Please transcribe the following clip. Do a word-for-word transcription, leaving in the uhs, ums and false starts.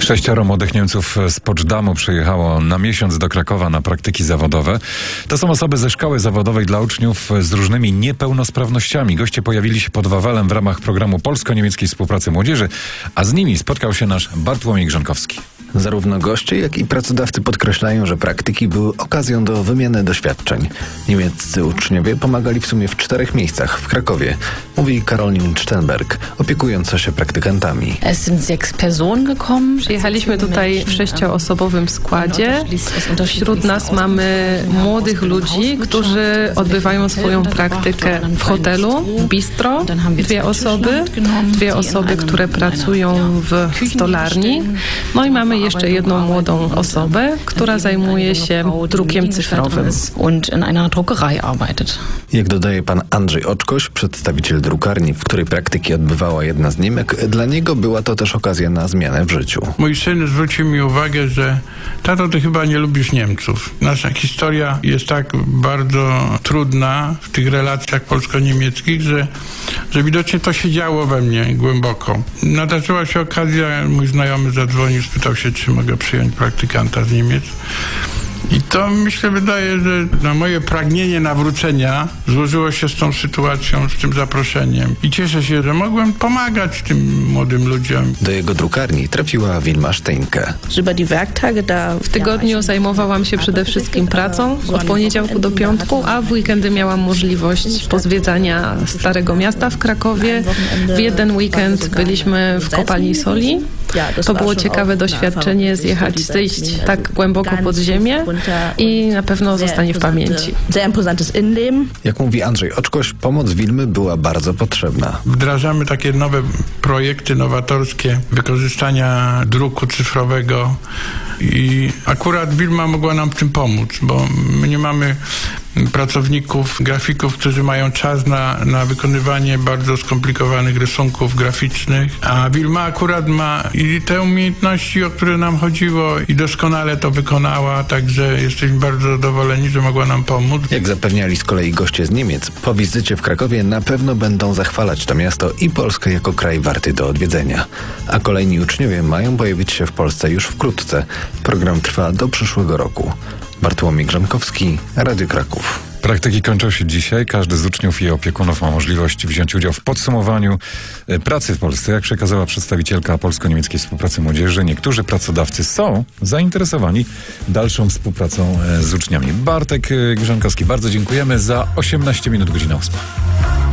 Sześcioro młodych Niemców z Poczdamу przyjechało na miesiąc do Krakowa na praktyki zawodowe. To są osoby ze szkoły zawodowej dla uczniów z różnymi niepełnosprawnościami. Goście pojawili się pod Wawelem w ramach programu polsko-niemieckiej współpracy młodzieży, a z nimi spotkał się nasz Bartłomiej Grzonkowski. Zarówno goście, jak i pracodawcy podkreślają, że praktyki były okazją do wymiany doświadczeń. Niemieccy uczniowie pomagali w sumie w czterech miejscach w Krakowie, mówi Karolin Sternberg, opiekująca się praktykantami. Przyjechaliśmy tutaj w sześcioosobowym składzie. Wśród nas mamy młodych ludzi, którzy odbywają swoją praktykę w hotelu, w bistro. Dwie osoby, dwie osoby, które pracują w stolarni. No i mamy jeszcze jedną młodą osobę, która zajmuje się drukiem cyfrowym. Jak dodaje pan Andrzej Oczkoś, przedstawiciel drukarni, w której praktyki odbywała jedna z Niemek, dla niego była to też okazja na zmianę w życiu. Mój syn zwrócił mi uwagę, że tato, ty chyba nie lubisz Niemców. Nasza historia jest tak bardzo trudna w tych relacjach polsko-niemieckich, że, że widocznie to się działo we mnie głęboko. Nadarzyła się okazja, mój znajomy zadzwonił, spytał się, czy mogę przyjąć praktykanta z Niemiec. I to, myślę, wydaje, że na moje pragnienie nawrócenia złożyło się z tą sytuacją, z tym zaproszeniem. I cieszę się, że mogłem pomagać tym młodym ludziom. Do jego drukarni trafiła Wilma Steinke. W tygodniu zajmowałam się przede wszystkim pracą od poniedziałku do piątku, a w weekendy miałam możliwość pozwiedzania Starego Miasta w Krakowie. W jeden weekend byliśmy w kopalni soli. To było ciekawe doświadczenie, zjechać, zejść tak głęboko pod ziemię i na pewno zostanie w pamięci. Jak mówi Andrzej Oczkoś, pomoc Wilmy była bardzo potrzebna. Wdrażamy takie nowe projekty nowatorskie wykorzystania druku cyfrowego i akurat Wilma mogła nam w tym pomóc, bo my nie mamy pracowników, grafików, którzy mają czas na, na wykonywanie bardzo skomplikowanych rysunków graficznych, a Wilma akurat ma i te umiejętności, o które nam chodziło, i doskonale to wykonała, także jesteśmy bardzo zadowoleni, że mogła nam pomóc. Jak zapewniali z kolei goście z Niemiec, po wizycie w Krakowie na pewno będą zachwalać to miasto i Polskę jako kraj warty do odwiedzenia. A kolejni uczniowie mają pojawić się w Polsce już wkrótce. Program trwa do przyszłego roku. Bartłomiej Grzonkowski, Radio Kraków. Praktyki kończą się dzisiaj. Każdy z uczniów i opiekunów ma możliwość wziąć udział w podsumowaniu pracy w Polsce. Jak przekazała przedstawicielka polsko-niemieckiej współpracy młodzieży, niektórzy pracodawcy są zainteresowani dalszą współpracą z uczniami. Bartek Grzonkowski, bardzo dziękujemy. Za osiemnaście minut, godzina ósma.